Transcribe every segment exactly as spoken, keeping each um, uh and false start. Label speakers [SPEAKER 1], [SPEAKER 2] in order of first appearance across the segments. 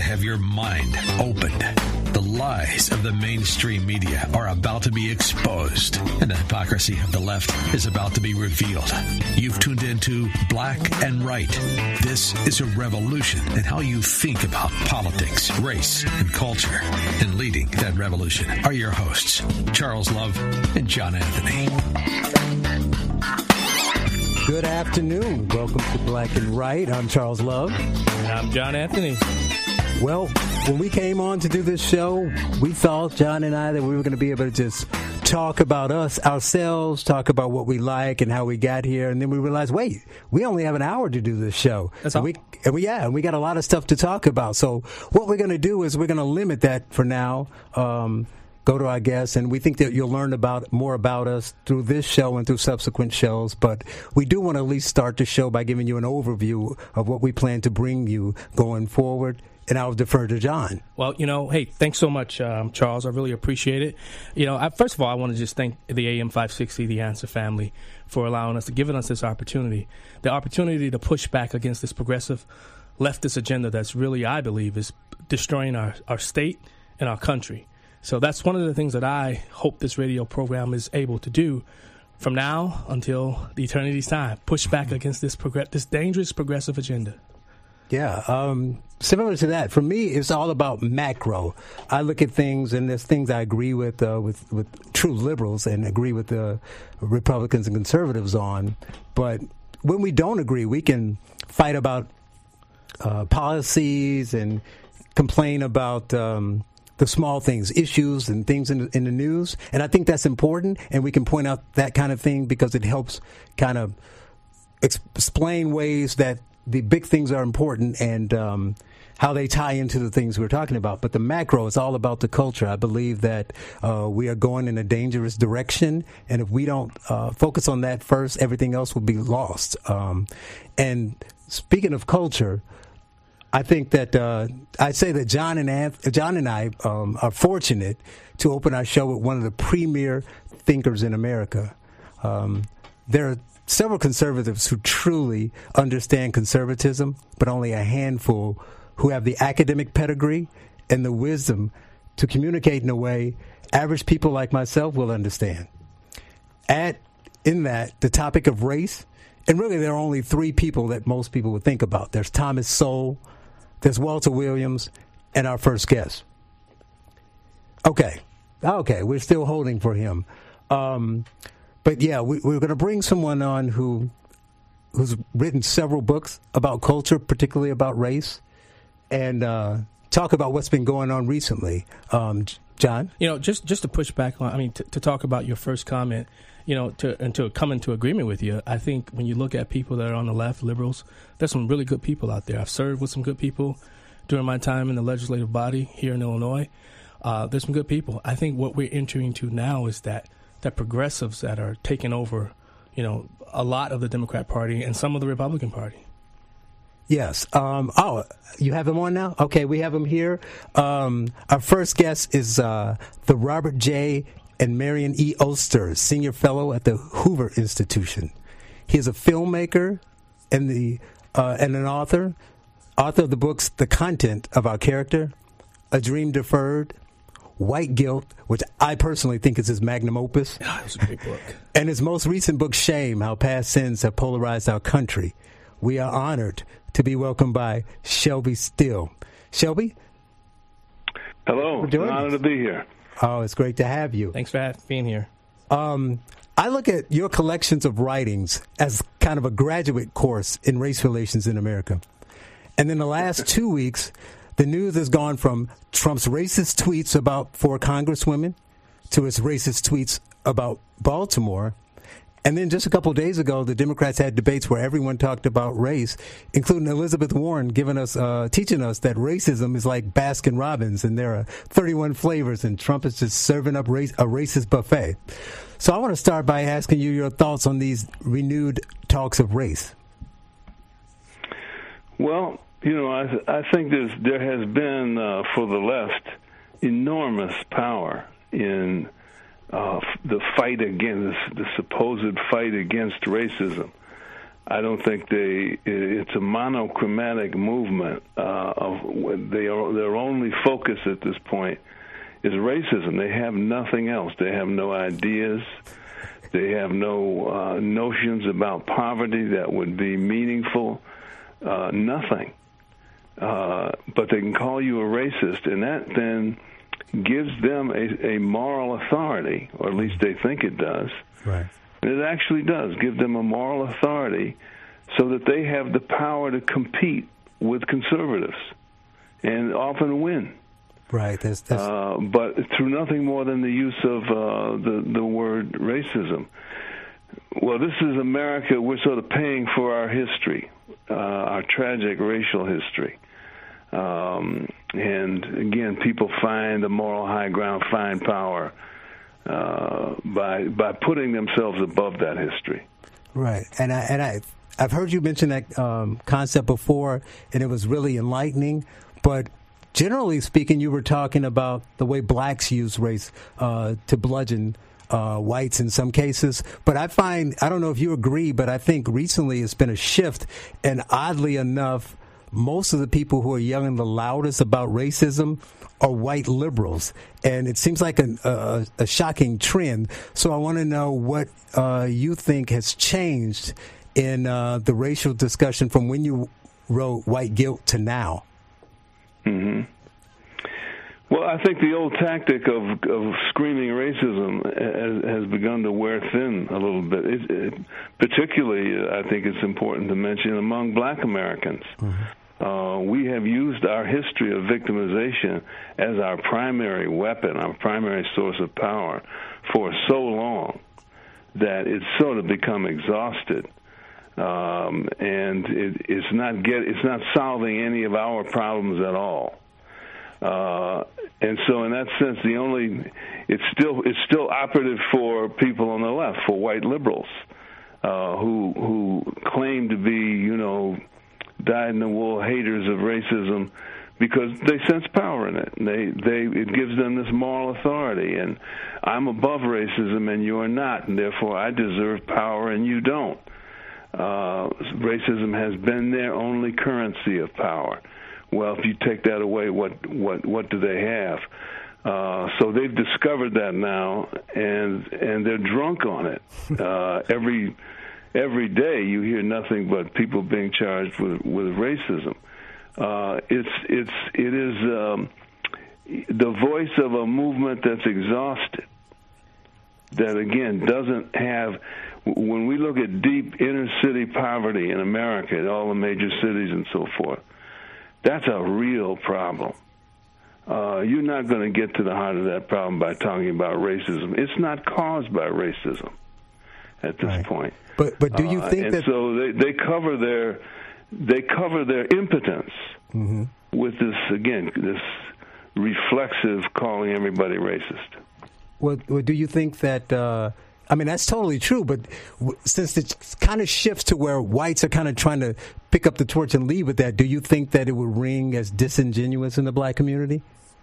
[SPEAKER 1] have your mind opened. The lies of the mainstream media are about to be exposed, and the hypocrisy of the left is about to be revealed. You've tuned into Black and Right. This is a revolution in how you think about politics, race, and culture. And leading that revolution are your hosts, Charles Love and John Anthony.
[SPEAKER 2] Good afternoon. Welcome to Black and Right. I'm Charles Love.
[SPEAKER 3] And I'm John Anthony.
[SPEAKER 2] Well, when we came on to do this show, we thought, John and I, that we were going to be able to just talk about us, ourselves, talk about what we like and how we got here. And then we realized, wait, we only have an hour to do this show.
[SPEAKER 3] That's all.
[SPEAKER 2] And we, and we, yeah, and we got a lot of stuff to talk about. So what we're going to do is we're going to limit that for now. Um, Go to our guests, and we think that you'll learn about more about us through this show and through subsequent shows. But we do want to at least start the show by giving you an overview of what we plan to bring you going forward. And I'll defer to John.
[SPEAKER 3] Well, you know, hey, thanks so much, um, Charles. I really appreciate it. You know, I, first of all, I want to just thank the A M five sixty, the Answer family, for allowing us, to giving us this opportunity, the opportunity to push back against this progressive leftist agenda that's really, I believe, is destroying our, our state and our country. So that's one of the things that I hope this radio program is able to do from now until the eternity's time. Push back against this progress, this dangerous progressive agenda.
[SPEAKER 2] Yeah, um, similar to that. For me, it's all about macro. I look at things, and there's things I agree with uh, with, with true liberals and agree with the Republicans and conservatives on. But when we don't agree, we can fight about uh, policies and complain about Um, the small things, issues and things in the, in the news. And I think that's important, and we can point out that kind of thing because it helps kind of ex- explain ways that the big things are important and um, how they tie into the things we're talking about. But the macro is all about the culture. I believe that uh, we are going in a dangerous direction, and if we don't uh, focus on that first, everything else will be lost. Um, and speaking of culture, I think that uh, I'd say that John and Anth- John and I um, are fortunate to open our show with one of the premier thinkers in America. Um, there are several conservatives who truly understand conservatism, but only a handful who have the academic pedigree and the wisdom to communicate in a way average people like myself will understand. Add in that the topic of race, and really there are only three people that most people would think about. There's Thomas Sowell, there's Walter Williams, and our first guest. Okay. Okay, we're still holding for him. Um, but, yeah, we, we're going to bring someone on who who's written several books about culture, particularly about race, and uh, talk about what's been going on recently. Um, John?
[SPEAKER 3] You know, just, just to push back on, I mean, to, to talk about your first comment, you know, to and to come into agreement with you, I think when you look at people that are on the left, liberals, there's some really good people out there. I've served with some good people during my time in the legislative body here in Illinois. Uh, there's some good people. I think what we're entering to now is that, that progressives that are taking over, you know, a lot of the Democrat Party and some of the Republican Party.
[SPEAKER 2] Yes. Um, oh, you have him on now? Okay, we have him here. Um, our first guest is uh, the Robert J. and Marion E. Oster, Senior Fellow at the Hoover Institution. He is a filmmaker and the uh, and an author, author of the books The Content of Our Character, A Dream Deferred, White Guilt, which I personally think is his magnum opus.
[SPEAKER 3] Oh, it was a great book.
[SPEAKER 2] And his most recent book, Shame, How Past Sins Have Polarized Our Country. We are honored to be welcomed by Shelby Still. Shelby?
[SPEAKER 4] Hello. It's an honor to be here.
[SPEAKER 2] Oh, it's great to have you.
[SPEAKER 3] Thanks for being here.
[SPEAKER 2] Um, I look at your collections of writings as kind of a graduate course in race relations in America. And in the last two weeks, the news has gone from Trump's racist tweets about four congresswomen to his racist tweets about Baltimore. And then just a couple of days ago, the Democrats had debates where everyone talked about race, including Elizabeth Warren giving us, uh, teaching us that racism is like Baskin Robbins, and there are thirty-one flavors, and Trump is just serving up race, a racist buffet. So I want to start by asking you your thoughts on these renewed talks of race.
[SPEAKER 4] Well, you know, I, th- I think there's, there has been, uh, for the left, enormous power in uh, the fight against, the supposed fight against racism. I don't think they. It's a monochromatic movement. Uh, of they are their only focus at this point is racism. They have nothing else. They have no ideas. They have no uh, notions about poverty that would be meaningful. Uh, nothing. Uh, but they can call you a racist, and that then gives them a, a moral authority, or at least they think it does.
[SPEAKER 2] Right.
[SPEAKER 4] And it actually does give them a moral authority so that they have the power to compete with conservatives and often win.
[SPEAKER 2] Right. That's, that's...
[SPEAKER 4] Uh, but through nothing more than the use of uh, the, the word racism. Well, this is America. We're sort of paying for our history, uh, our tragic racial history. Um, and, again, people find the moral high ground, find power uh, by by putting themselves above that history.
[SPEAKER 2] Right. And, I, and I, I've heard you mention that um, concept before, and it was really enlightening. But generally speaking, you were talking about the way blacks use race uh, to bludgeon uh, whites in some cases. But I find, I don't know if you agree, but I think recently it's been a shift. And oddly enough, most of the people who are yelling the loudest about racism are white liberals. And it seems like a, a, a shocking trend. So I want to know what uh, you think has changed in uh, the racial discussion from when you wrote White Guilt to now.
[SPEAKER 4] Mm-hmm. Well, I think the old tactic of, of screaming racism has, has begun to wear thin a little bit. It, it, particularly, I think it's important to mention among black Americans. Mm-hmm. Uh, we have used our history of victimization as our primary weapon, our primary source of power for so long that it's sort of become exhausted. Um, and it, it's not get, it's not solving any of our problems at all. Uh, and so, in that sense, the only it's still it's still operative for people on the left, for white liberals, uh, who who claim to be, you know, dyed-in-the-wool haters of racism because they sense power in it. They they it gives them this moral authority, and I'm above racism and you're not, and therefore I deserve power and you don't. Uh, racism has been their only currency of power. Well, if you take that away, what what what do they have? Uh, so they've discovered that now, and and they're drunk on it. Uh, every every day you hear nothing but people being charged with with racism. Uh, it's it's it is um, the voice of a movement that's exhausted. That again doesn't have. When we look at deep inner city poverty in America, in all the major cities and so forth, that's a real problem. Uh, you're not going to get to the heart of that problem by talking about racism. It's not caused by racism at this
[SPEAKER 2] right.
[SPEAKER 4] point.
[SPEAKER 2] But but do you
[SPEAKER 4] uh,
[SPEAKER 2] think
[SPEAKER 4] and
[SPEAKER 2] that?
[SPEAKER 4] So they, they cover their they cover their impotence mm-hmm. with this again this reflexive calling everybody racist.
[SPEAKER 2] Well, well do you think that? Uh, I mean, that's totally true, but w- since it kind of shifts to where whites are kind of trying to pick up the torch and lead with that, do you think that it would ring as disingenuous in the black community?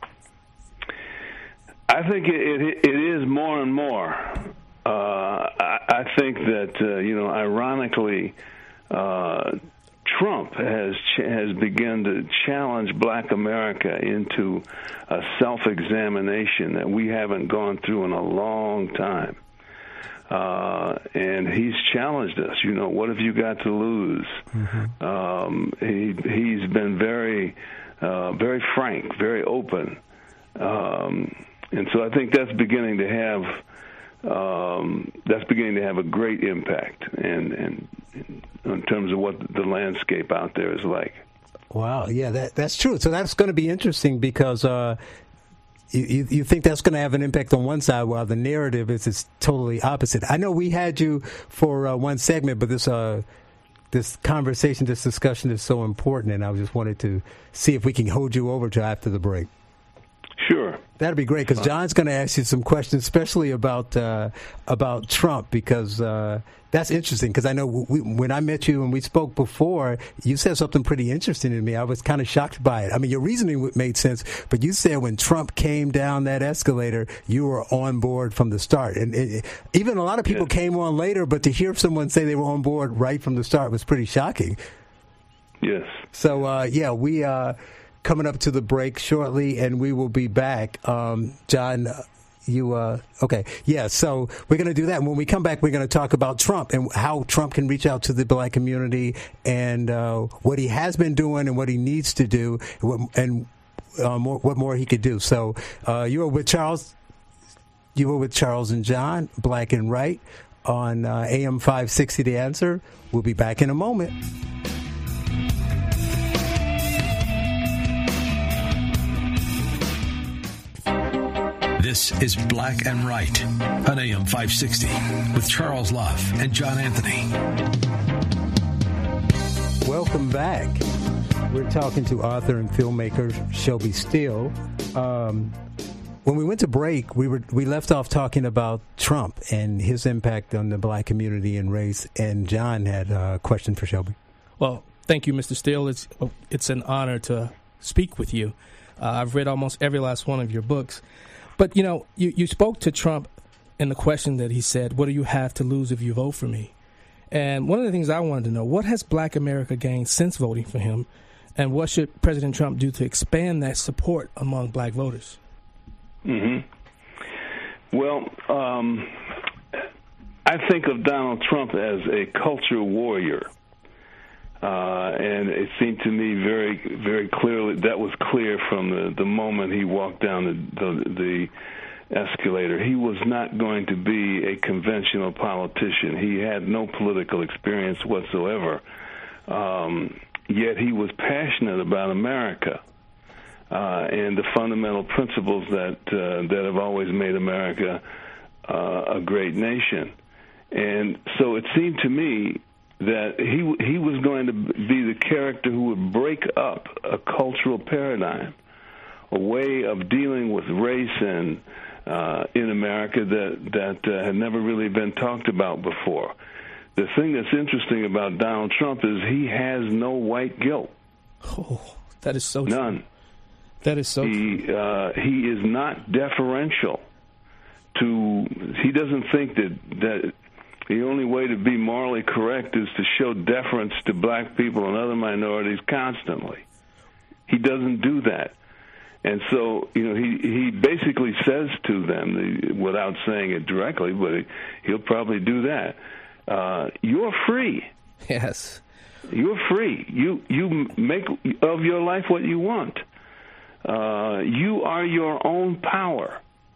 [SPEAKER 4] I think it, it, it is more and more. Uh, I, I think that, uh, you know, ironically, uh, Trump has ch- has begun to challenge black America into a self-examination that we haven't gone through in a long time. Uh, and he's challenged us. You know, what have you got to lose? Mm-hmm. Um, he he's been very, uh, very frank, very open, um, and so I think that's beginning to have um, that's beginning to have a great impact, and, and in terms of what the landscape out there is like.
[SPEAKER 2] Wow, yeah, that that's true. So that's going to be interesting because. Uh, You, you think that's going to have an impact on one side, while the narrative is, is totally opposite. I know we had you for uh, one segment, but this uh, this conversation, this discussion is so important, and I just wanted to see if we can hold you over to after the break.
[SPEAKER 4] Sure.
[SPEAKER 2] That'd be great, because John's going to ask you some questions, especially about uh, about Trump, because uh, that's interesting. Because I know we, when I met you and we spoke before, you said something pretty interesting to me. I was kind of shocked by it. I mean, your reasoning made sense, but you said when Trump came down that escalator, you were on board from the start. And it, even a lot of people yeah. came on later, but to hear someone say they were on board right from the start was pretty shocking.
[SPEAKER 4] Yes.
[SPEAKER 2] So, uh, yeah, we... Uh, coming up to the break shortly, and we will be back. Um, John, you, uh, okay. Yeah, so we're going to do that. And when we come back, we're going to talk about Trump and how Trump can reach out to the black community, and uh, what he has been doing and what he needs to do, and what, and, uh, more, what more he could do. So uh, you were with Charles, you were with Charles and John, Black and Right, on uh, A M five sixty, The Answer. We'll be back in a moment.
[SPEAKER 1] This is Black and Right on A M five sixty with Charles Love and John Anthony.
[SPEAKER 2] Welcome back. We're talking to author and filmmaker Shelby Steele. Um, when we went to break, we were we left off talking about Trump and his impact on the black community and race. And John had a question for Shelby.
[SPEAKER 3] Well, thank you, Mister Steele. It's it's an honor to speak with you. Uh, I've read almost every last one of your books. But, you know, you, you spoke to Trump in the question that he said, what do you have to lose if you vote for me? And one of the things I wanted to know, what has black America gained since voting for him? And what should President Trump do to expand that support among black voters?
[SPEAKER 4] Mm-hmm. Well, um, I think of Donald Trump as a culture warrior. Uh, and it seemed to me very, very clearly that was clear from the, the moment he walked down the, the, the escalator. He was not going to be a conventional politician. He had no political experience whatsoever. Um, yet he was passionate about America uh, and the fundamental principles that uh, that have always made America uh, a great nation. And so it seemed to me that he he was going to be the character who would break up a cultural paradigm, a way of dealing with race and uh, in America that that uh, had never really been talked about before. The thing that's interesting about Donald Trump is he has no white guilt.
[SPEAKER 3] Oh, that is so
[SPEAKER 4] None.
[SPEAKER 3] True. That is so
[SPEAKER 4] he,
[SPEAKER 3] true.
[SPEAKER 4] Uh, he is not deferential to, he doesn't think that that the only way to be morally correct is to show deference to black people and other minorities constantly. He doesn't do that. And so, you know, he, he basically says to them, without saying it directly, but he, he'll probably do that, uh, you're free.
[SPEAKER 3] Yes.
[SPEAKER 4] You're free. You, you make of your life what you want. Uh, you are your own power.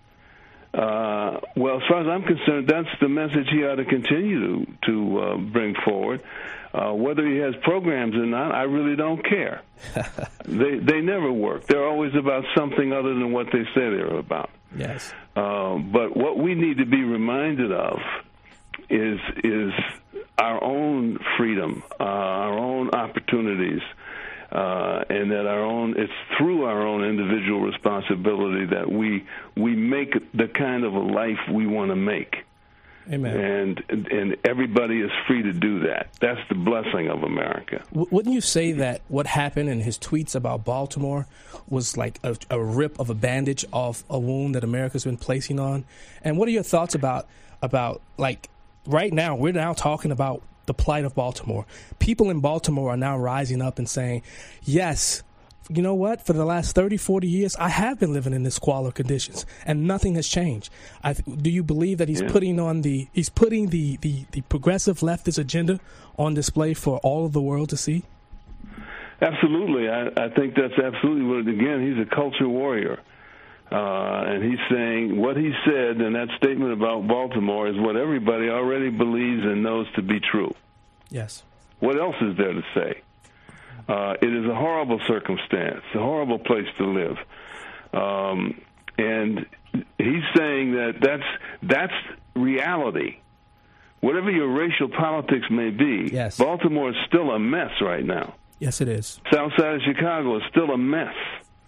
[SPEAKER 4] Uh, well, as far as I'm concerned, that's the message he ought to continue to, to uh, bring forward. Uh, whether he has programs or not, I really don't care. they they never work. They're always about something other than what they say they're about.
[SPEAKER 3] Yes.
[SPEAKER 4] Uh, but what we need to be reminded of is is our own freedom, uh, our own opportunities. Uh, and that our own, it's through our own individual responsibility that we we make the kind of a life we want to make.
[SPEAKER 3] Amen.
[SPEAKER 4] And and everybody is free to do that. That's the blessing of America.
[SPEAKER 3] W- wouldn't you say that what happened in his tweets about Baltimore was like a, a rip of a bandage off a wound that America's been placing on? And what are your thoughts about about like right now? We're now talking about the plight of Baltimore. People in Baltimore are now rising up and saying, yes, you know what? For the last thirty, forty years, I have been living in this squalor conditions, and nothing has changed. I th- do you believe that he's yeah. putting on the he's putting the, the, the progressive leftist agenda on display for all of the world to see?
[SPEAKER 4] Absolutely. I, I think that's absolutely what, again, he's a culture warrior. Uh, and he's saying what he said in that statement about Baltimore is what everybody already believes and knows to be true.
[SPEAKER 3] Yes.
[SPEAKER 4] What else is there to say? Uh, it is a horrible circumstance, a horrible place to live. Um, and he's saying that that's, that's reality. Whatever your racial politics may be,
[SPEAKER 3] yes.
[SPEAKER 4] Baltimore is still a mess right now.
[SPEAKER 3] Yes, it is.
[SPEAKER 4] South side of Chicago is still a mess.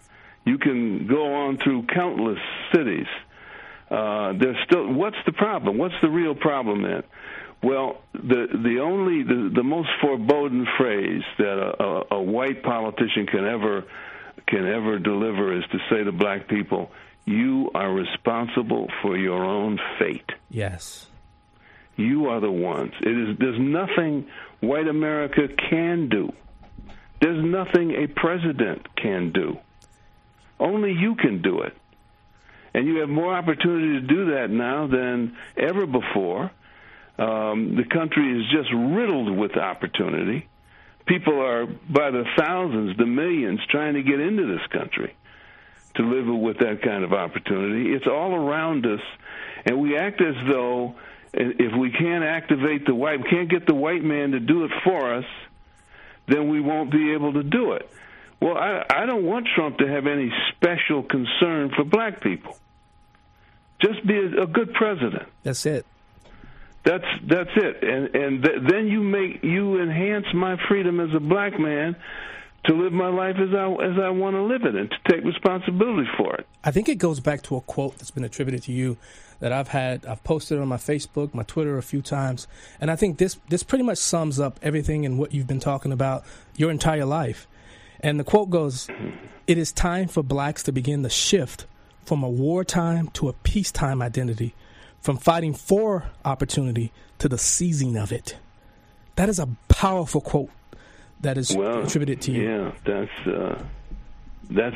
[SPEAKER 4] You can go on through countless cities. Uh, there's still, what's the problem? What's the real problem then? Well, the the only the, the most foreboding phrase that a, a, a white politician can ever can ever deliver is to say to black people, "You are responsible for your own fate."
[SPEAKER 3] Yes,
[SPEAKER 4] you are the ones. It is. There's nothing white America can do. There's nothing a president can do. Only you can do it, and you have more opportunity to do that now than ever before. Um, the country is just riddled with opportunity. People are, by the thousands, the millions, trying to get into this country to live with that kind of opportunity. It's all around us, and we act as though if we can't activate the white, we can't get the white man to do it for us, then we won't be able to do it. Well, I, I don't want Trump to have any special concern for black people. Just be a, a good president.
[SPEAKER 3] That's it.
[SPEAKER 4] That's that's it, and and th- then you make you enhance my freedom as a black man to live my life as I as I want to live it and to take responsibility for it.
[SPEAKER 3] I think it goes back to a quote that's been attributed to you that I've had. I've posted on my Facebook, my Twitter a few times, and I think this this pretty much sums up everything and what you've been talking about your entire life. And the quote goes, "It is time for blacks to begin the shift from a wartime to a peacetime identity. From fighting for opportunity to the seizing of it." That is a powerful quote that is
[SPEAKER 4] well,
[SPEAKER 3] attributed to you.
[SPEAKER 4] Yeah, that's uh, that's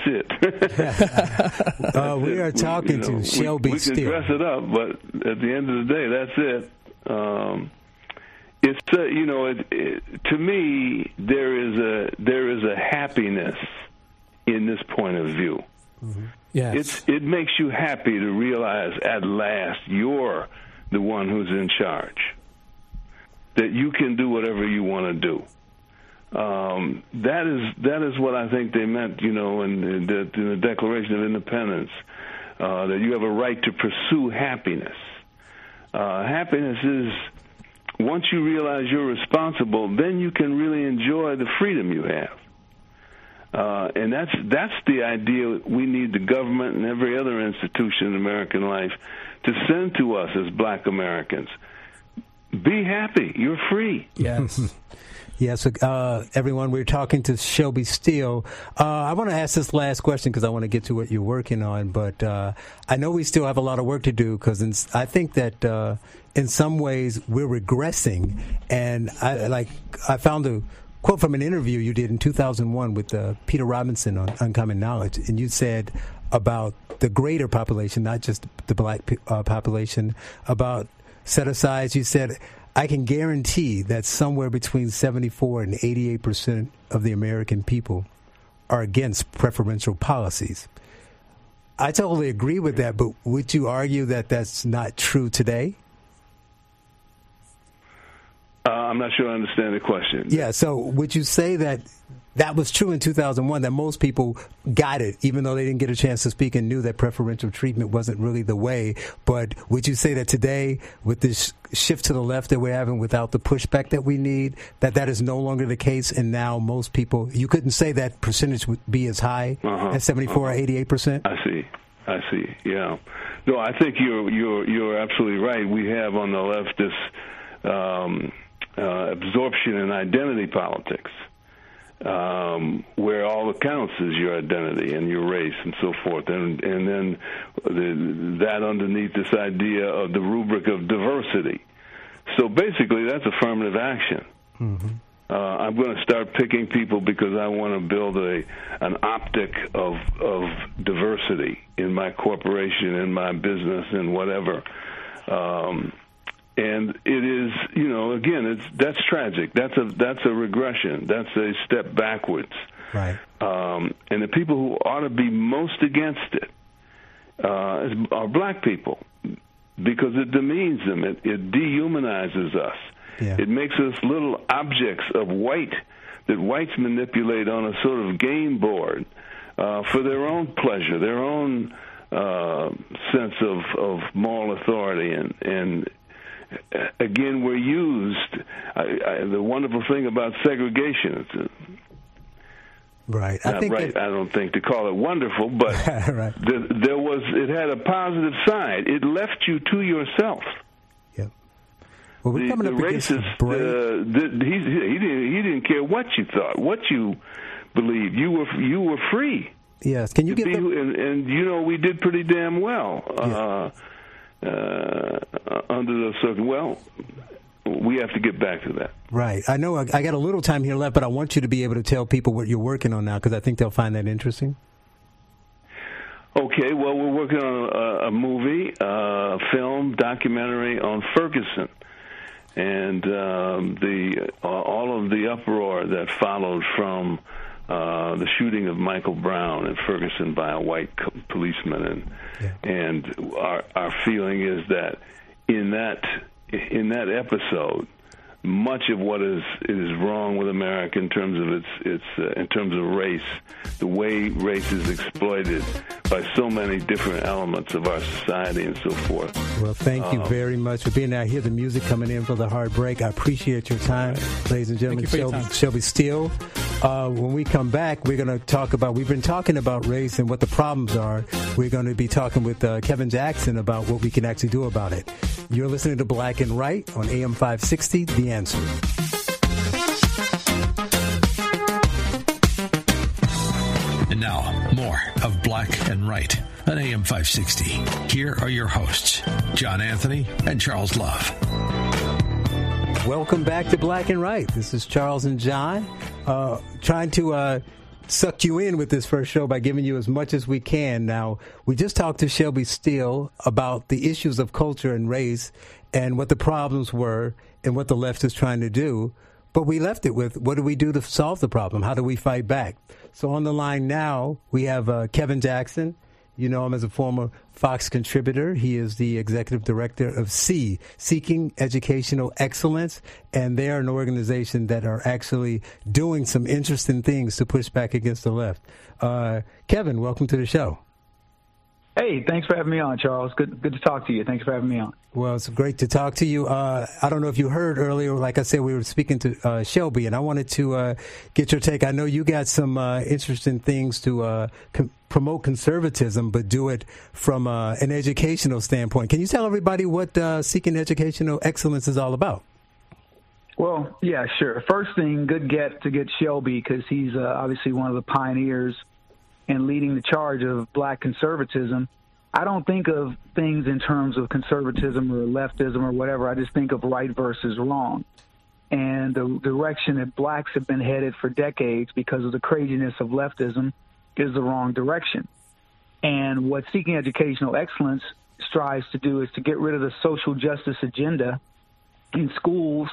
[SPEAKER 4] it.
[SPEAKER 2] uh, we are talking
[SPEAKER 4] we, you know,
[SPEAKER 2] to Shelby
[SPEAKER 4] we, we
[SPEAKER 2] Steele.
[SPEAKER 4] We can dress it up, but at the end of the day, that's it. Um, it's uh, you know, it, it, to me, there is a there is a happiness in this point of view.
[SPEAKER 2] Mm-hmm.
[SPEAKER 3] Yes.
[SPEAKER 4] It's, it makes you happy to realize at last you're the one who's in charge, that you can do whatever you want to do. Um, that is that is what I think they meant, you know, in, in, the, in the Declaration of Independence, uh, that you have a right to pursue happiness. Uh, happiness is, once you realize you're responsible, then you can really enjoy the freedom you have. Uh, and that's that's the idea we need the government and every other institution in American life to send to us as black Americans. Be happy. You're free.
[SPEAKER 3] Yes.
[SPEAKER 2] Yes, uh, everyone, we're talking to Shelby Steele. Uh, I want to ask this last question because I want to get to what you're working on, but uh, I know we still have a lot of work to do because I think that uh, in some ways we're regressing. And I, like I found a quote from an interview you did in two thousand one with uh, Peter Robinson on Uncommon Knowledge, and you said about the greater population, not just the black uh, population, about set-asides. You said, "I can guarantee that somewhere between seventy-four and eighty-eight percent of the American people are against preferential policies." I totally agree with that, but would you argue that that's not true today?
[SPEAKER 4] Uh, I'm not sure I understand the question.
[SPEAKER 2] Yeah, so would you say that that was true in two thousand one, that most people got it, even though they didn't get a chance to speak and knew that preferential treatment wasn't really the way? But would you say that today, with this shift to the left that we're having without the pushback that we need, that that is no longer the case, and now most people, you couldn't say that percentage would be as high
[SPEAKER 4] uh-huh,
[SPEAKER 2] as seventy-four
[SPEAKER 4] uh-huh.
[SPEAKER 2] or eighty-eight percent?
[SPEAKER 4] I see. I see. Yeah. No, I think you're you're you're absolutely right. We have on the left this um, uh, absorption in identity politics, um, where all that counts is your identity and your race and so forth, and and then the, that underneath this idea of the rubric of diversity. So basically, that's affirmative action.
[SPEAKER 2] Mm-hmm.
[SPEAKER 4] Uh, I'm going to start picking people because I want to build a an optic of of diversity in my corporation, in my business, and whatever. Um, and it is, you know, again, it's that's tragic. That's a that's a regression. That's a step backwards.
[SPEAKER 2] Right.
[SPEAKER 4] Um, and the people who ought to be most against it uh, are black people, because it demeans them. It, it dehumanizes us.
[SPEAKER 2] Yeah.
[SPEAKER 4] It makes us little objects of white that whites manipulate on a sort of game board uh, for their own pleasure, their own uh, sense of, of moral authority. And, and again, we're used. I, I, the wonderful thing about segregation, it's
[SPEAKER 2] Right. I
[SPEAKER 4] Not
[SPEAKER 2] think
[SPEAKER 4] right,
[SPEAKER 2] it,
[SPEAKER 4] I don't think, to call it wonderful, but
[SPEAKER 2] right.
[SPEAKER 4] the, there was, it had a positive side. It left you to yourself.
[SPEAKER 2] Yeah. Well, we're
[SPEAKER 4] the,
[SPEAKER 2] coming
[SPEAKER 4] the
[SPEAKER 2] up against
[SPEAKER 4] racist,
[SPEAKER 2] the break.
[SPEAKER 4] Uh, the, he, he, didn't, he didn't care what you thought, what you believed. You were, you were free.
[SPEAKER 2] Yes. Can you
[SPEAKER 4] to
[SPEAKER 2] give
[SPEAKER 4] be,
[SPEAKER 2] them...
[SPEAKER 4] and, and, you know, we did pretty damn well uh,
[SPEAKER 2] Yeah.
[SPEAKER 4] uh, under those circumstances. Well, we have to get back to that.
[SPEAKER 2] Right. I know I, I got a little time here left, but I want you to be able to tell people what you're working on now, because I think they'll find that interesting.
[SPEAKER 4] Okay. Well, we're working on a, a movie, a film, documentary on Ferguson, and um, the uh, all of the uproar that followed from uh, the shooting of Michael Brown in Ferguson by a white co- policeman, and
[SPEAKER 2] Yeah.
[SPEAKER 4] and our our feeling is that in that in that episode, much of what is is wrong with America in terms of its its uh, in terms of race, the way race is exploited by so many different elements of our society and so forth.
[SPEAKER 2] Well, thank you
[SPEAKER 4] um,
[SPEAKER 2] very much for being there. I hear the music coming in for the hard break. I appreciate your time, ladies and gentlemen.
[SPEAKER 3] Thank you for your
[SPEAKER 2] Shelby,
[SPEAKER 3] time.
[SPEAKER 2] Shelby Steele. Uh, when we come back, we're going to talk about, we've been talking about race and what the problems are. We're going to be talking with uh, Kevin Jackson about what we can actually do about it. You're listening to Black and Right on A M five sixty, The Answer.
[SPEAKER 1] And now, more of Black and Right on A M five sixty. Here are your hosts, John Anthony and Charles Love.
[SPEAKER 2] Welcome back to Black and Right. This is Charles and John, uh, trying to uh, suck you in with this first show by giving you as much as we can. Now, we just talked to Shelby Steele about the issues of culture and race and what the problems were and what the left is trying to do. But we left it with, what do we do to solve the problem? How do we fight back? So on the line now, we have uh, Kevin Jackson. You know him as a former Fox contributor. He is the executive director of SEE, Seeking Educational Excellence, and they're an organization that are actually doing some interesting things to push back against the left. Uh, Kevin, welcome to the show.
[SPEAKER 5] Hey, thanks for having me on, Charles. Good good to talk to you. Thanks for having me on.
[SPEAKER 2] Well, it's great to talk to you. Uh, I don't know if you heard earlier, like I said, we were speaking to uh, Shelby, and I wanted to uh, get your take. I know you got some uh, interesting things to uh, com- promote conservatism, but do it from uh, an educational standpoint. Can you tell everybody what uh, Seeking Educational Excellence is all about?
[SPEAKER 5] Well, yeah, sure. First thing, good get to get Shelby, because he's uh, obviously one of the pioneers and leading the charge of black conservatism. I don't think of things in terms of conservatism or leftism or whatever. I just think of right versus wrong. And the direction that blacks have been headed for decades because of the craziness of leftism is the wrong direction. And what Seeking Educational Excellence strives to do is to get rid of the social justice agenda in schools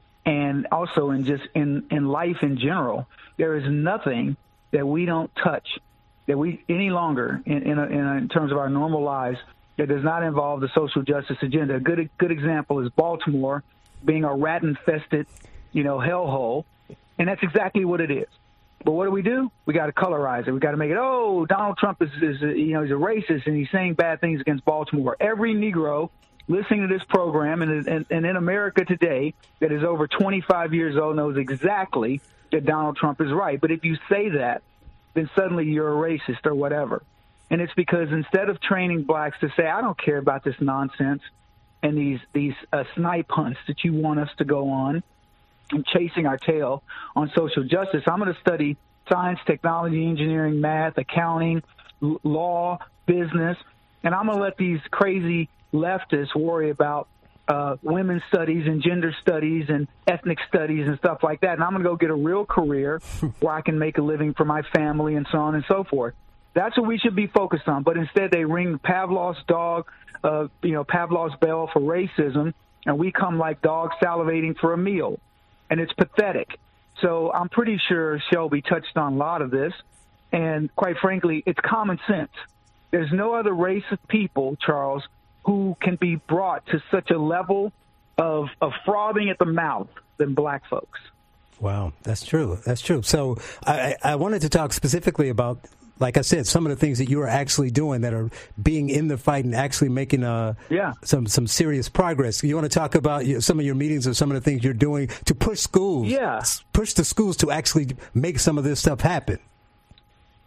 [SPEAKER 5] and also in just in, in life in general. There is nothing that we don't touch that we any longer in in, a, in, a, in terms of our normal lives that does not involve the social justice agenda. A good good example is Baltimore being a rat-infested, you know, hellhole, and that's exactly what it is. But what do we do? We got to colorize it. We got to make it, oh, Donald Trump is, is you know, he's a racist and he's saying bad things against Baltimore. Every Negro listening to this program and, and, and in America today that is over twenty-five years old knows exactly that Donald Trump is right. But if you say that, then suddenly you're a racist or whatever. And it's because instead of training blacks to say, I don't care about this nonsense and these these uh, snipe hunts that you want us to go on and chasing our tail on social justice, I'm going to study science, technology, engineering, math, accounting, l- law, business, and I'm going to let these crazy leftists worry about uh, women's studies and gender studies and ethnic studies and stuff like that. And I'm going to go get a real career where I can make a living for my family and so on and so forth. That's what we should be focused on. But instead they ring Pavlov's dog, uh, you know, Pavlov's bell for racism, and we come like dogs salivating for a meal. And it's pathetic. So I'm pretty sure Shelby touched on a lot of this. And quite frankly, it's common sense. There's no other race of people, Charles, who can be brought to such a level of, of frothing at the mouth than black folks.
[SPEAKER 2] Wow, that's true. That's true. So I, I wanted to talk specifically about, like I said, some of the things that you are actually doing that are being in the fight and actually making uh,
[SPEAKER 5] yeah.
[SPEAKER 2] some some serious progress. You want to talk about some of your meetings or some of the things you're doing to push schools,
[SPEAKER 5] yeah.
[SPEAKER 2] push the schools to actually make some of this stuff happen?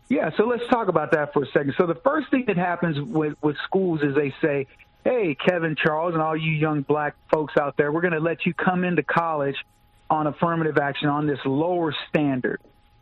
[SPEAKER 5] Yeah, so let's talk about that for a second. So the first thing that happens with, with schools is they say, hey, Kevin, Charles, and all you young black folks out there, we're going to let you come into college on affirmative action on this lower standard.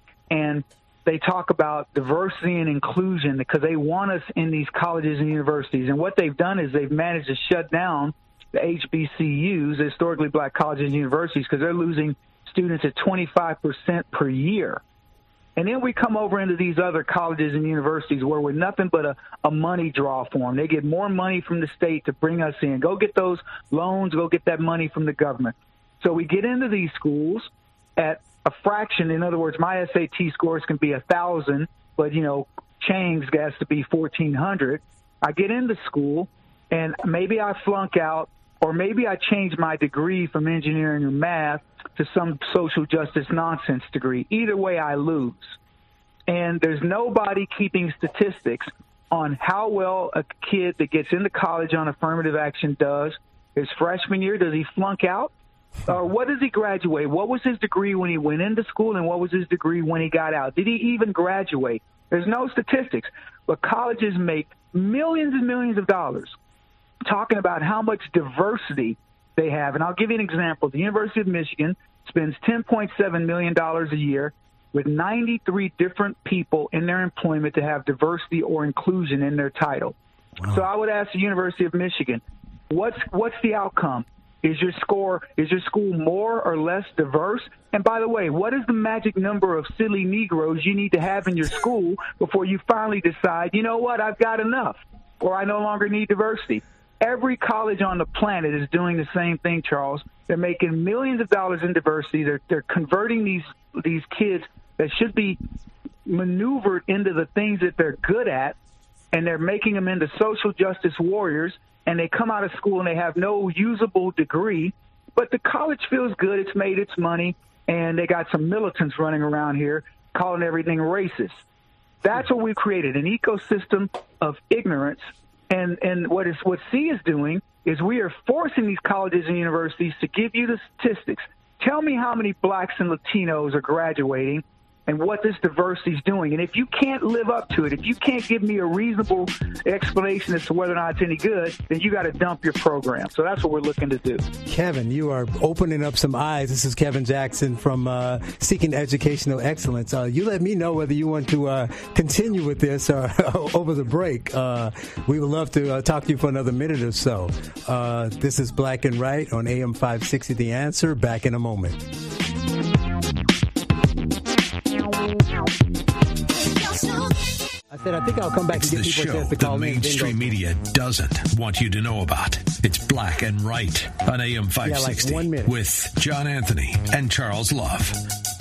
[SPEAKER 5] And they talk about diversity and inclusion because they want us in these colleges and universities. And what they've done is they've managed to shut down the H B C Us, the historically black colleges and universities, because they're losing students at twenty-five percent per year. And then we come over into these other colleges and universities where we're nothing but a, a money draw for them. They get more money from the state to bring us in. Go get those loans. Go get that money from the government. So we get into these schools at a fraction. In other words, my S A T scores can be a thousand, but, you know, Chang's has to be fourteen hundred. I get into school, and maybe I flunk out, or maybe I change my degree from engineering or math to some social justice nonsense degree. Either way, I lose. And there's nobody keeping statistics on how well a kid that gets into college on affirmative action does. His freshman year, does he flunk out? Or what does he graduate? What was his degree when he went into school, and what was his degree when he got out? Did he even graduate? There's no statistics. But colleges make millions and millions of dollars talking about how much diversity they have. And I'll give you an example. The University of Michigan spends ten point seven million dollars a year with ninety-three different people in their employment to have diversity or inclusion in their title. Wow. So I would ask the University of Michigan, what's what's the outcome? Is your score, is your school more or less diverse? And by the way, what is the magic number of silly Negroes you need to have in your school before you finally decide, you know what, I've got enough, or I no longer need diversity? Every college on the planet is doing the same thing, Charles. They're making millions of dollars in diversity. They're, they're converting these these kids that should be maneuvered into the things that they're good at, and they're making them into social justice warriors, and they come out of school and they have no usable degree, but the college feels good. It's made its money, and they got some militants running around here calling everything racist. That's what we've created, an ecosystem of ignorance. And and what is what C is doing is we are forcing these colleges and universities to give you the statistics. Tell me how many blacks and Latinos are graduating and what this diversity is doing. And if you can't live up to it, if you can't give me a reasonable explanation as to whether or not it's any good, then you got to dump your program. So that's what we're looking to do.
[SPEAKER 2] Kevin, you are opening up some eyes. This is Kevin Jackson from uh, Seeking Educational Excellence. Uh, you let me know whether you want to uh, continue with this uh, over the break. Uh, we would love to uh, talk to you for another minute or so. Uh, this is Black and Right on A M five sixty The Answer. Back in a moment. I said, I think I'll come back
[SPEAKER 1] it's
[SPEAKER 2] and
[SPEAKER 1] the
[SPEAKER 2] get people
[SPEAKER 1] show
[SPEAKER 2] a chance to
[SPEAKER 1] the
[SPEAKER 2] call
[SPEAKER 1] mainstream media doesn't want you to know about. It's Black and Right on A M five sixty
[SPEAKER 2] yeah, like one minute.
[SPEAKER 1] With John Anthony and Charles Love.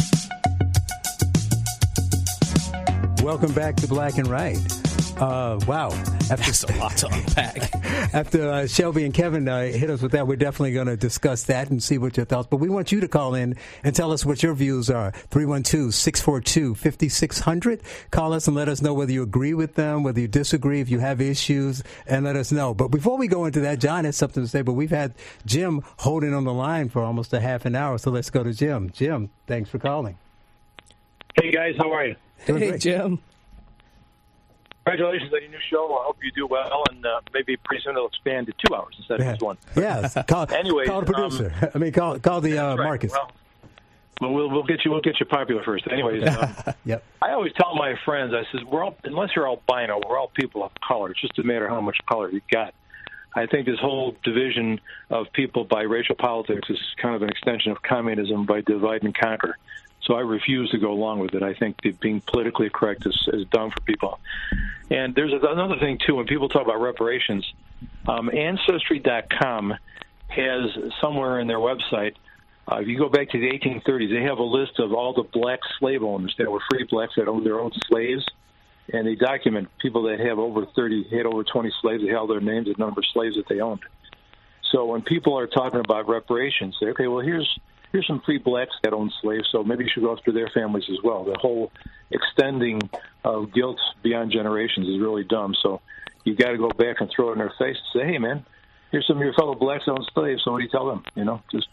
[SPEAKER 2] Welcome back to Black and Right. Uh, wow. After,
[SPEAKER 3] That's a lot to unpack.
[SPEAKER 2] After uh, Shelby and Kevin uh, hit us with that, we're definitely going to discuss that and see what your thoughts. But we want you to call in and tell us what your views are. three one two, six four two, five six zero zero. Call us and let us know whether you agree with them, whether you disagree, if you have issues, and let us know. But before we go into that, John has something to say, but we've had Jim holding on the line for almost a half an hour. So let's go to Jim. Jim, thanks for calling.
[SPEAKER 6] Hey, guys. How are you?
[SPEAKER 2] Doing
[SPEAKER 3] Hey,
[SPEAKER 2] great.
[SPEAKER 3] Jim.
[SPEAKER 6] Congratulations on your new show. I hope you do well, and uh, maybe pretty soon it'll expand to two hours instead of just one.
[SPEAKER 2] Yes. Call,
[SPEAKER 6] Anyways,
[SPEAKER 2] call the producer. Um, I mean, call call the uh,
[SPEAKER 6] right.
[SPEAKER 2] Marcus.
[SPEAKER 6] Well, well, we'll we'll get you we'll get you popular first. Anyways, um,
[SPEAKER 2] Yep.
[SPEAKER 6] I always tell my friends, I says, we're all unless you're albino, we're all people of color. It's just a matter of how much color you got. I think this whole division of people by racial politics is kind of an extension of communism by divide and conquer. So I refuse to go along with it. I think that being politically correct is, is dumb for people. And there's another thing, too, when people talk about reparations, um, Ancestry dot com has somewhere in their website, uh, if you go back to the eighteen thirties, they have a list of all the black slave owners that were free blacks that owned their own slaves. And they document people that have over thirty, had over twenty slaves, they held their names and number of slaves that they owned. So when people are talking about reparations, they say, okay, well, here's here's some free blacks that own slaves, so maybe you should go after their families as well. The whole extending of guilt beyond generations is really dumb. So you got to go back and throw it in their face and say, hey, man, here's some of your fellow blacks that own slaves, so what do you tell them? You know, just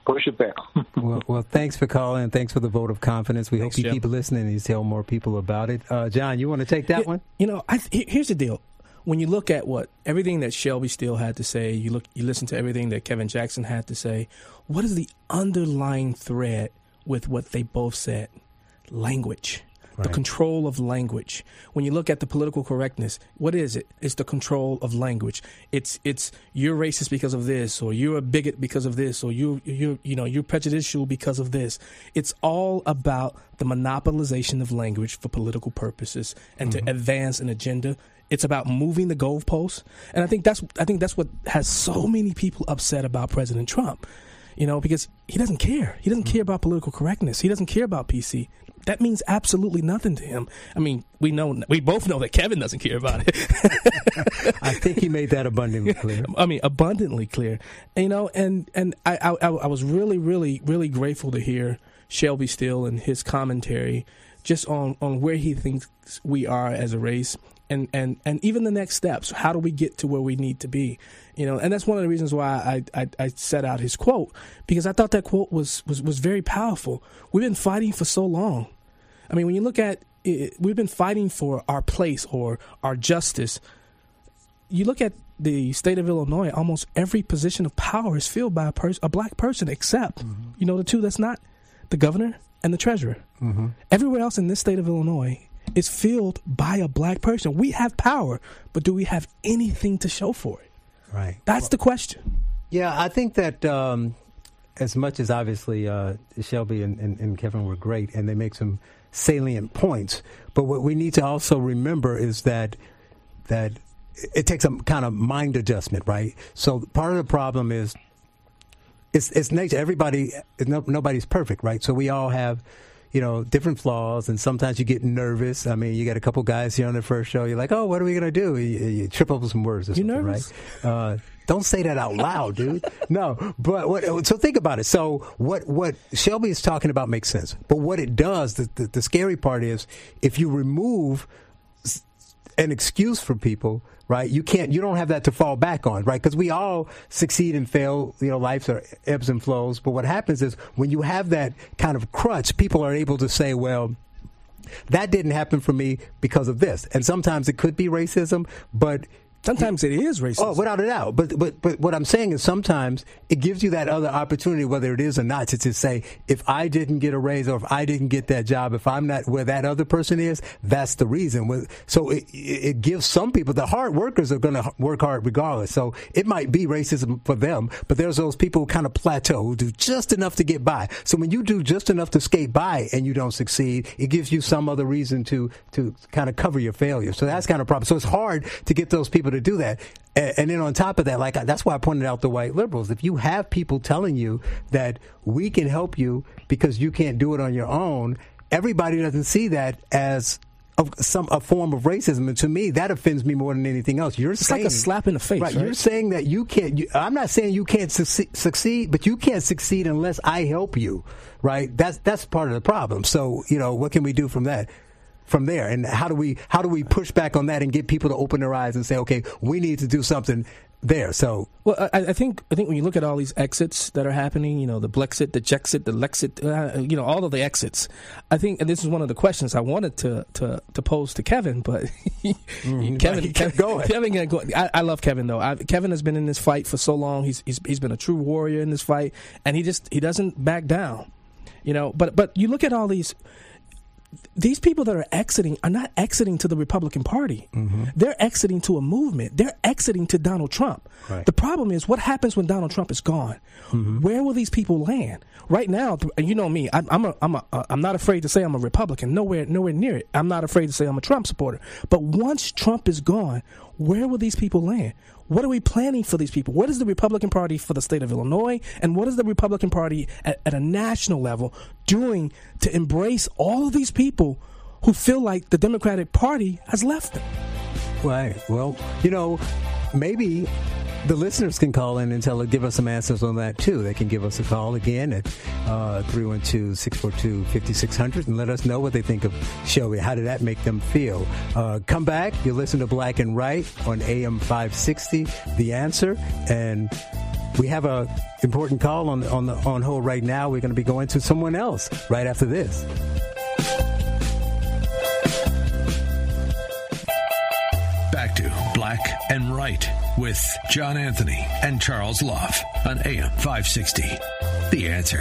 [SPEAKER 6] push it back.
[SPEAKER 2] well, well, thanks for calling, and thanks for the vote of confidence. We thanks, hope you Jim. keep listening and you tell more people about it. Uh, John, you want to take that
[SPEAKER 3] yeah,
[SPEAKER 2] one?
[SPEAKER 3] You know, I, here's the deal. When you look at what everything that Shelby Steele had to say, you look, you listen to everything that Kevin Jackson had to say. What is the underlying thread with what they both said? Language. Right. The control of language. When you look at the political correctness, what is it? It's the control of language. It's it's you're racist because of this, or you're a bigot because of this, or you you you know you're prejudicial because of this. It's all about the monopolization of language for political purposes and mm-hmm. to advance an agenda. It's about moving the goalposts, and I think that's I think that's what has so many people upset about President Trump. You know, because he doesn't care. He doesn't mm-hmm. care about political correctness. He doesn't care about P C. That means absolutely nothing to him. I mean, we know, we both know that Kevin doesn't care about it.
[SPEAKER 2] I think he made that abundantly clear.
[SPEAKER 3] I mean, abundantly clear. And, you know, and and I, I I was really, really, really grateful to hear Shelby Steele and his commentary just on, on where he thinks we are as a race. And, and, and even the next steps, how do we get to where we need to be? You know, and that's one of the reasons why I, I, I set out his quote, because I thought that quote was, was, was very powerful. We've been fighting for so long. I mean, when you look at it, we've been fighting for our place or our justice. You look at the state of Illinois, almost every position of power is filled by a, pers- a black person, except, mm-hmm. you know, the two that's not, the governor and the treasurer. Mm-hmm. Everywhere else in this state of Illinois is filled by a black person. We have power, but do we have anything to show for it?
[SPEAKER 2] Right.
[SPEAKER 3] That's well, the question.
[SPEAKER 2] Yeah, I think that um, as much as obviously uh, Shelby and, and, and Kevin were great, and they make some salient points, but what we need to also remember is that that it takes a kind of mind adjustment, right? So part of the problem is it's, it's nature. Everybody, no, nobody's perfect, right? So we all have, you know, different flaws, and sometimes you get nervous. I mean, you got a couple guys here on the first show. You're like, oh, what are we going to do? You, you trip over some words or
[SPEAKER 3] you
[SPEAKER 2] something,
[SPEAKER 3] nervous?
[SPEAKER 2] Right? Uh, don't say that out loud, dude. No, but what, so think about it. So what, what Shelby is talking about makes sense. But what it does, the, the, the scary part is if you remove an excuse for people, right? You can't, you don't have that to fall back on, right? Because we all succeed and fail, you know, life's are ebbs and flows. But what happens is when you have that kind of crutch, people are able to say, well, that didn't happen for me because of this. And sometimes it could be racism, but
[SPEAKER 3] sometimes it is racism.
[SPEAKER 2] Oh, without a doubt. But but but what I'm saying is sometimes it gives you that other opportunity, whether it is or not, to, to say, if I didn't get a raise or if I didn't get that job, if I'm not where that other person is, that's the reason. So it, it gives some people, the hard workers are going to work hard regardless. So it might be racism for them, but there's those people who kind of plateau, who do just enough to get by. So when you do just enough to skate by and you don't succeed, it gives you some other reason to, to kind of cover your failure. So that's kind of a problem. So it's hard to get those people to do that. And then on top of that, like that's why I pointed out the white liberals. If you have people telling you that we can help you because you can't do it on your own, everybody doesn't see that as a, some a form of racism. And to me, that offends me more than anything else. You're
[SPEAKER 3] it's
[SPEAKER 2] saying,
[SPEAKER 3] like a slap in the face.
[SPEAKER 2] Right,
[SPEAKER 3] right?
[SPEAKER 2] You're saying that you can't. You, I'm not saying you can't succeed, succeed, but you can't succeed unless I help you. Right? That's that's part of the problem. So you know, what can we do from that? From there, and how do we how do we push back on that and get people to open their eyes and say, okay, we need to do something there. So,
[SPEAKER 3] well, I, I think I think when you look at all these exits that are happening, you know, the Blexit, the Jexit, the Lexit, uh, you know, all of the exits. I think, and this is one of the questions I wanted to to, to pose to Kevin, but mm, Kevin,
[SPEAKER 2] he
[SPEAKER 3] Kevin,
[SPEAKER 2] going.
[SPEAKER 3] Kevin, go, I, I love Kevin though. I, Kevin has been in this fight for so long. He's, he's he's been a true warrior in this fight, and he just he doesn't back down. You know, but but you look at all these. These people that are exiting are not exiting to the Republican Party. Mm-hmm. They're exiting to a movement. They're exiting to Donald Trump. Right. The problem is what happens when Donald Trump is gone? Mm-hmm. Where will these people land? Right now, and you know me, I'm, I'm, a, I'm, a, I'm not afraid to say I'm a Republican. Nowhere, nowhere near it. I'm not afraid to say I'm a Trump supporter. But once Trump is gone, where will these people land? What are we planning for these people? What is the Republican Party for the state of Illinois? And what is the Republican Party at, at a national level doing to embrace all of these people who feel like the Democratic Party has left them?
[SPEAKER 2] Right. Well, you know, maybe the listeners can call in and tell give us some answers on that, too. They can give us a call again at uh, three one two, six four two, five six zero zero and let us know what they think of Shelby. How did that make them feel? Uh, come back. You listen to Black and Right on A M five sixty, The Answer. And we have a important call on on the on hold right now. We're going to be going to someone else right after this.
[SPEAKER 1] Back to Black and Right with John Anthony and Charles Love on A M five sixty. The Answer.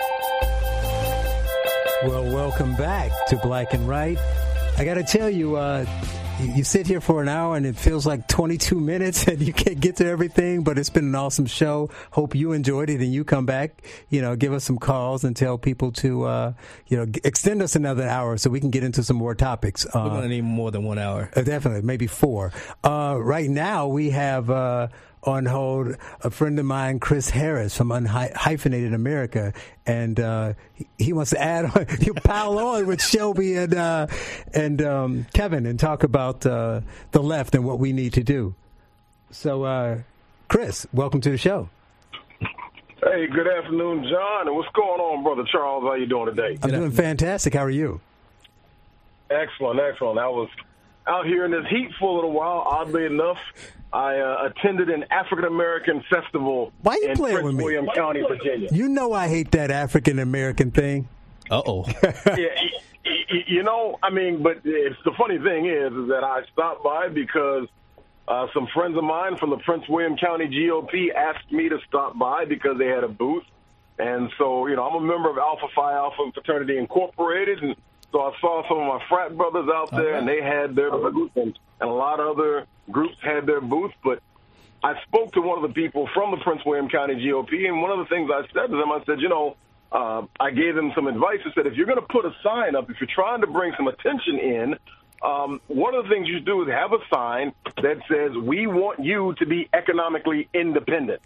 [SPEAKER 2] Well, welcome back to Black and Right. I got to tell you, uh, you, you sit here for an hour and it feels like twenty-two minutes and you can't get to everything, but it's been an awesome show. Hope you enjoyed it and you come back, you know, give us some calls and tell people to, uh, you know, g- extend us another hour so we can get into some more topics. Uh,
[SPEAKER 3] We're going to need more than one hour.
[SPEAKER 2] Uh, definitely, maybe four. Uh, right now, we have uh, on hold a friend of mine, Chris Harris from Unhyphenated America, and uh, he, he wants to add on, you pile on with Shelby and uh, and um, Kevin and talk about uh, the left and what we need to do. So, uh, Chris, welcome to the show.
[SPEAKER 7] Hey, good afternoon, John. And what's going on, Brother Charles? How you doing today?
[SPEAKER 2] I'm doing fantastic. How are you?
[SPEAKER 7] Excellent, excellent. I was out here in this heat for a little while. Oddly enough, I uh, attended an African-American festival
[SPEAKER 2] Why you
[SPEAKER 7] in
[SPEAKER 2] playing
[SPEAKER 7] Prince
[SPEAKER 2] with me?
[SPEAKER 7] William County, Virginia.
[SPEAKER 2] You know I hate that African-American thing.
[SPEAKER 3] Uh-oh.
[SPEAKER 7] yeah, you know, I mean, but it's, the funny thing is, is that I stopped by because uh, some friends of mine from the Prince William County G O P asked me to stop by because they had a booth. And so, you know, I'm a member of Alpha Phi Alpha Fraternity Incorporated, and so I saw some of my frat brothers out there, okay. and they had their booth, and, and a lot of other groups had their booth. But I spoke to one of the people from the Prince William County G O P, and one of the things I said to them, I said, you know, uh, I gave them some advice. I said, if you're going to put a sign up, if you're trying to bring some attention in, um, one of the things you do is have a sign that says, we want you to be economically independent.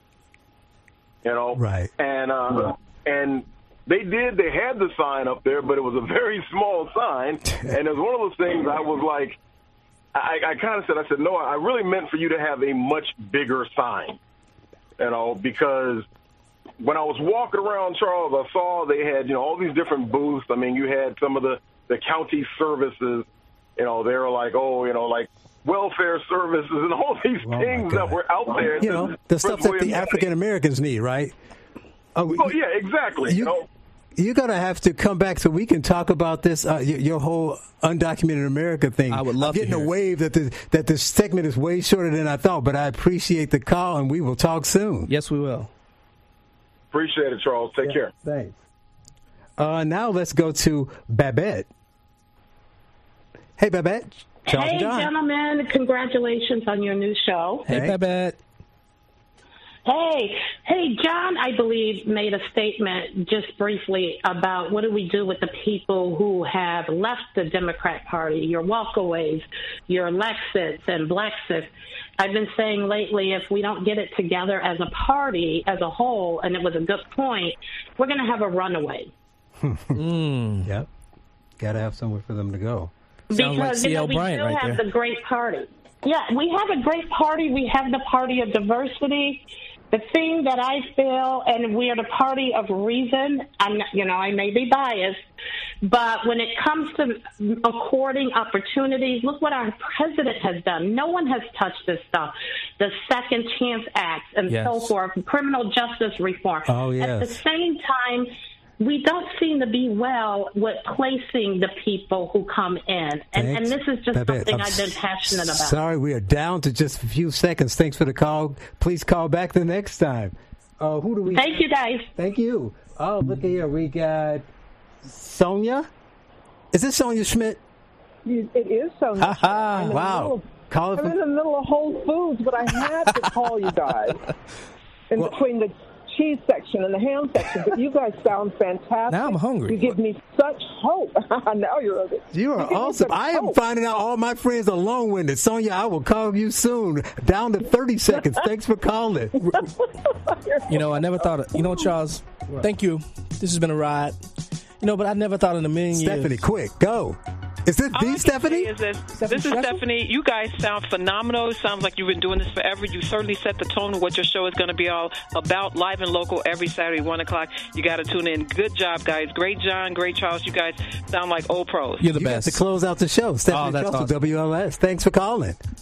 [SPEAKER 7] You know?
[SPEAKER 2] Right.
[SPEAKER 7] And, uh, right. and, They did. They had the sign up there, but it was a very small sign. And it was one of those things I was like, I, I kind of said, I said, no, I really meant for you to have a much bigger sign, you know, because when I was walking around, Charles, I saw they had, you know, all these different booths. I mean, you had some of the, the county services, you know, they were like, oh, you know, like welfare services and all these oh things that were out there.
[SPEAKER 2] You know, the stuff that the African Americans need, right?
[SPEAKER 7] Oh, oh, yeah, exactly. You, you know,
[SPEAKER 2] you're going to have to come back so we can talk about this, uh, your, your whole undocumented America thing.
[SPEAKER 3] I would love
[SPEAKER 2] I'm getting
[SPEAKER 3] to hear
[SPEAKER 2] a wave that the, that this segment is way shorter than I thought, but I appreciate the call, and we will talk soon.
[SPEAKER 3] Yes, we will.
[SPEAKER 7] Appreciate it, Charles. Take
[SPEAKER 2] yeah,
[SPEAKER 7] care.
[SPEAKER 2] Thanks. Uh, now let's go to Babette. Hey, Babette. Charles
[SPEAKER 8] hey,
[SPEAKER 2] John.
[SPEAKER 8] gentlemen. Congratulations on your new show.
[SPEAKER 3] Hey, hey. Babette.
[SPEAKER 8] Hey, hey, John, I believe, made a statement just briefly about what do we do with the people who have left the Democrat Party, your walkaways, your Lexits and Blexits. I've been saying lately, if we don't get it together as a party, as a whole, and it was a good point, we're going to have a runaway.
[SPEAKER 2] mm. Yep. Got to have somewhere for them to go.
[SPEAKER 8] Because
[SPEAKER 3] like
[SPEAKER 8] you know, we
[SPEAKER 3] Bryant
[SPEAKER 8] still
[SPEAKER 3] right
[SPEAKER 8] have
[SPEAKER 3] there.
[SPEAKER 8] the great party. Yeah, we have a great party. We have the party of diversity. The thing that I feel, and we are the party of reason, I'm not, you know, I may be biased, but when it comes to according opportunities, look what our president has done. No one has touched this stuff. The Second Chance Acts and
[SPEAKER 3] yes.
[SPEAKER 8] so forth, criminal justice reform.
[SPEAKER 2] Oh, yes.
[SPEAKER 8] At the same time, we don't seem to be well with placing the people who come in. And, and this is just
[SPEAKER 2] Babette,
[SPEAKER 8] something
[SPEAKER 2] I'm
[SPEAKER 8] I've been passionate about.
[SPEAKER 2] Sorry, we are down to just a few seconds. Thanks for the call. Please call back the next time. Uh, who do we?
[SPEAKER 8] Thank you, guys.
[SPEAKER 2] Thank you. Oh, look at here. We got Sonia. Is this Sonia Schmidt?
[SPEAKER 9] It is Sonia.
[SPEAKER 2] Ha ha! Wow.
[SPEAKER 9] Of,
[SPEAKER 2] call
[SPEAKER 9] I'm
[SPEAKER 2] from...
[SPEAKER 9] in the middle of Whole Foods, but I had to call you guys in well, between the cheese section and the ham section, but you guys sound fantastic.
[SPEAKER 3] Now I'm hungry.
[SPEAKER 9] You give me such hope. Now you're
[SPEAKER 2] You are
[SPEAKER 9] you
[SPEAKER 2] awesome. I am
[SPEAKER 9] hope.
[SPEAKER 2] finding out all my friends are long-winded. Sonia, I will call you soon. Down to thirty seconds. Thanks for calling.
[SPEAKER 3] You know, I never thought of, you know, Charles, thank you. This has been a ride. You know, but I never thought in a million
[SPEAKER 2] Stephanie,
[SPEAKER 3] years.
[SPEAKER 2] Stephanie, quick, go. Is this the Stephanie?
[SPEAKER 10] Is this,
[SPEAKER 3] Stephanie
[SPEAKER 10] this is
[SPEAKER 3] Sheffield?
[SPEAKER 10] Stephanie. You guys sound phenomenal. It sounds like you've been doing this forever. You certainly set the tone of what your show is going to be all about, live and local every Saturday, one o'clock. You got to tune in. Good job, guys. Great John, great Charles. You guys sound like old pros.
[SPEAKER 3] You're the
[SPEAKER 2] you
[SPEAKER 3] best.
[SPEAKER 2] To close out the show. Stephanie
[SPEAKER 3] oh, that's
[SPEAKER 2] Charles,
[SPEAKER 3] awesome.
[SPEAKER 2] W L S. Thanks for calling.